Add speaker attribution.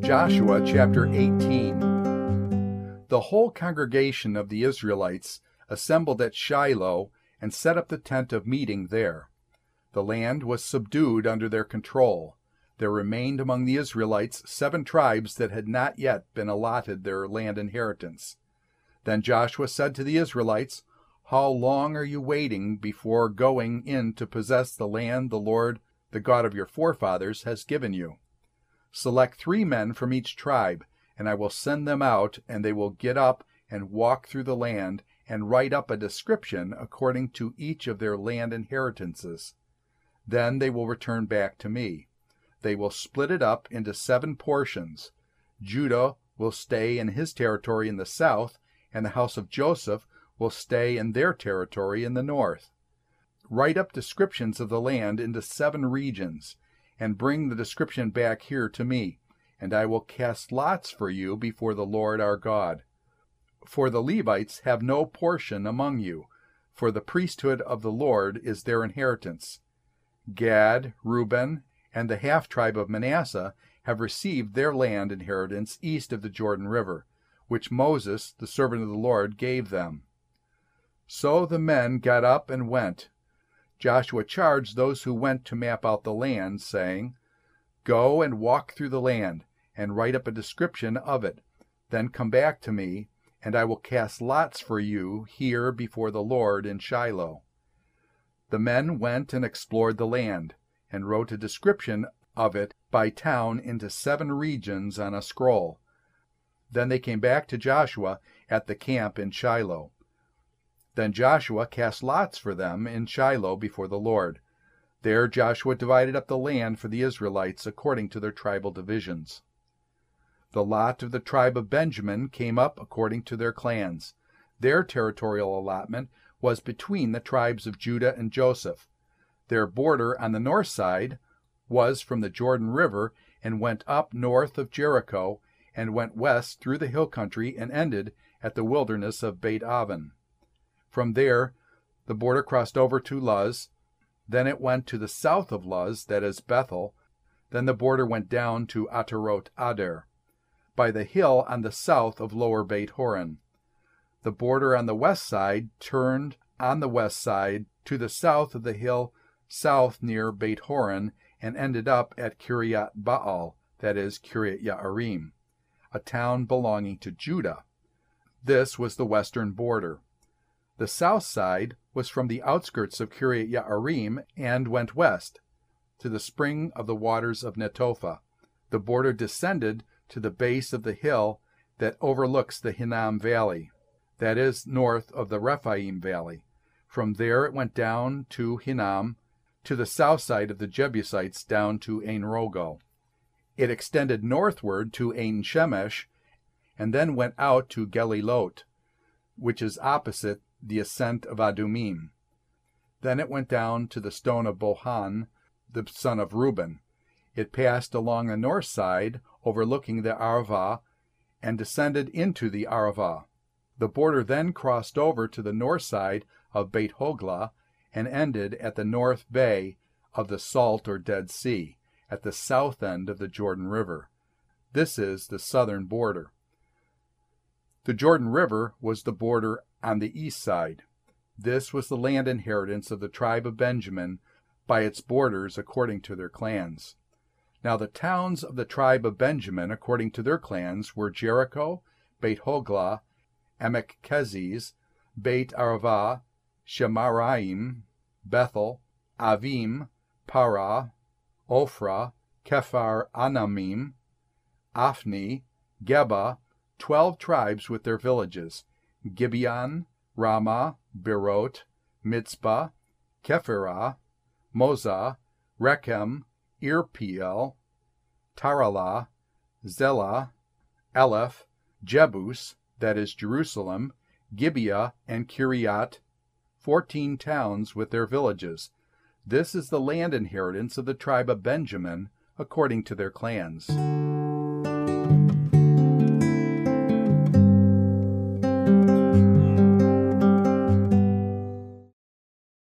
Speaker 1: Joshua chapter 18. The whole congregation of the Israelites assembled at Shiloh and set up the tent of meeting there. The land was subdued under their control. There remained among the Israelites 7 tribes that had not yet been allotted their land inheritance. Then Joshua said to the Israelites, "How long are you waiting before going in to possess the land the Lord, the God of your forefathers, has given you? Select 3 men from each tribe, and I will send them out, and they will get up and walk through the land and write up a description according to each of their land inheritances. Then they will return back to me. They will split it up into 7 portions. Judah will stay in his territory in the south, and the house of Joseph will stay in their territory in the north. Write up descriptions of the land into 7 regions, and bring the description back here to me, and I will cast lots for you before the Lord our God. For the Levites have no portion among you, for the priesthood of the Lord is their inheritance. Gad, Reuben, and the half-tribe of Manasseh have received their land inheritance east of the Jordan River, which Moses, the servant of the Lord, gave them." So the men got up and went. Joshua charged those who went to map out the land, saying, "Go and walk through the land, and write up a description of it. Then come back to me, and I will cast lots for you here before the Lord in Shiloh." The men went and explored the land, and wrote a description of it by town into 7 regions on a scroll. Then they came back to Joshua at the camp in Shiloh. Then Joshua cast lots for them in Shiloh before the Lord. There Joshua divided up the land for the Israelites according to their tribal divisions. The lot of the tribe of Benjamin came up according to their clans. Their territorial allotment was between the tribes of Judah and Joseph. Their border on the north side was from the Jordan River and went up north of Jericho and went west through the hill country and ended at the wilderness of Beit-aven. From there, the border crossed over to Luz. Then it went to the south of Luz, that is Bethel. Then the border went down to Atarot Ader, by the hill on the south of Lower Beit Horon. The border on the west side turned on the west side to the south of the hill south near Beit Horon and ended up at Kiryat Baal, that is Kiryat Yearim, a town belonging to Judah. This was the western border. The south side was from the outskirts of Kiryat Yearim and went west to the spring of the waters of Netophah. The border descended to the base of the hill that overlooks the Hinnom Valley, that is north of the Rephaim Valley. From there it went down to Hinnom, to the south side of the Jebusites down to Ein Rogel. It extended northward to Ein Shemesh, and then went out to Gelilot, which is opposite the ascent of Adumim. Then it went down to the stone of Bohan, the son of Reuben. It passed along the north side, overlooking the Arava, and descended into the Arava. The border then crossed over to the north side of Beit Hoglah and ended at the north bay of the Salt or Dead Sea, at the south end of the Jordan River. This is the southern border. The Jordan River was the border on the east side. This was the land inheritance of the tribe of Benjamin by its borders according to their clans. Now the towns of the tribe of Benjamin according to their clans were Jericho, Beit Hoglah, Emek Keziz, Beit Arava, Shemaraim, Bethel, Avim, Parah, Ophrah, Kephar Anamim, Ophni, Geba, 12 tribes with their villages, Gibeon, Ramah, Beerot, Mitzpah, Kephirah, Mozah, Rechem, Irpeel, Taralah, Zelah, Eleph, Jebus, that is Jerusalem, Gibeah, and Kiryat, 14 towns with their villages. This is the land inheritance of the tribe of Benjamin according to their clans.